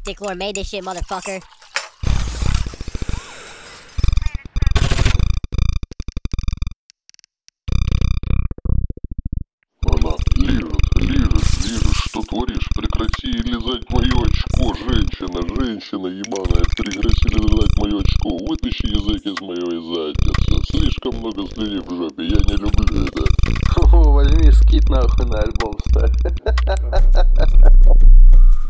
Dick Lord made this shit, motherfucker. Она лижет, что творишь? Прекрати лизать мое очко, женщина ебаная, прекрати лизать мое очко, вытащи язык из моей задницы, слишком много слюни в жопе, я не люблю это. Возьми скит нахуй на альбом ставь.